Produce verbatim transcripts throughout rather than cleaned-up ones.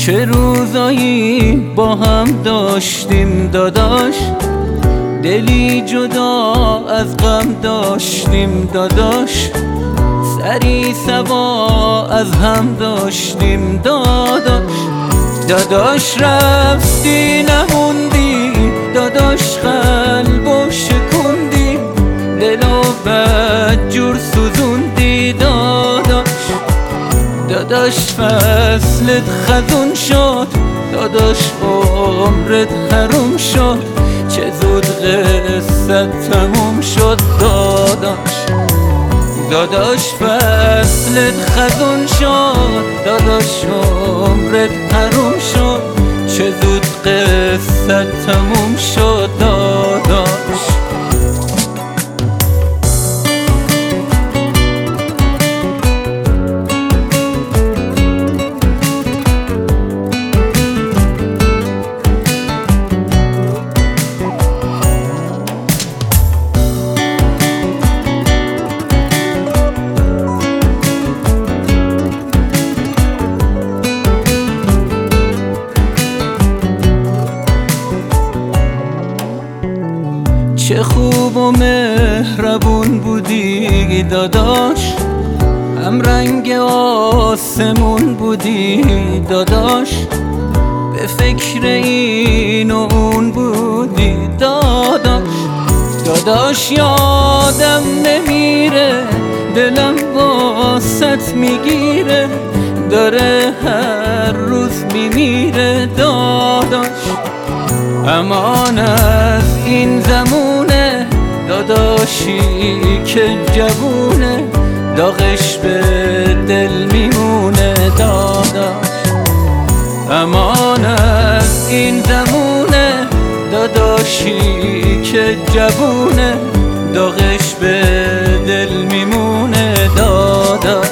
چه روزایی با هم داشتیم داداش، دلی جدا از غم داشتیم داداش، سری سوا از هم داشتیم داداش. داداش رفتی نموندی، داداش قلبو شکوندی، دلو بدجور سوزوندی داداش. داداش فصلت خزون شد، داداش عمرت حروم شد، چه زود قصت تموم شد داداش. داداش فصلت خزون شد، داداش عمرت حروم شد، چه زود قصت تموم شد داداش. چه خوب و مهربون بودی داداش، هم رنگ آسمون بودی داداش، به فکر این و اون بودی داداش. داداش یادم نمیره، دلم واسط میگیره، داره هر روز میمیره داداش. امان از این زمونه داداشی که جوونه، داغش به دل میمونه داداش. امان از این زمونه داداشی که جوونه، داغش به دل میمونه داداش.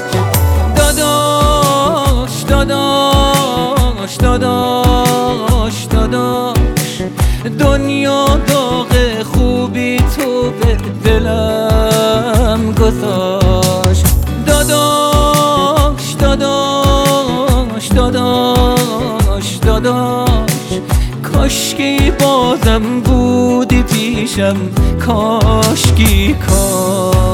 داداش داداش داداش داداش، دنیا داغ خوبی تو به دلم گذاشت داداش. داداش داداش داداش، کاشکی بازم بودی پیشم، کاشکی کاش.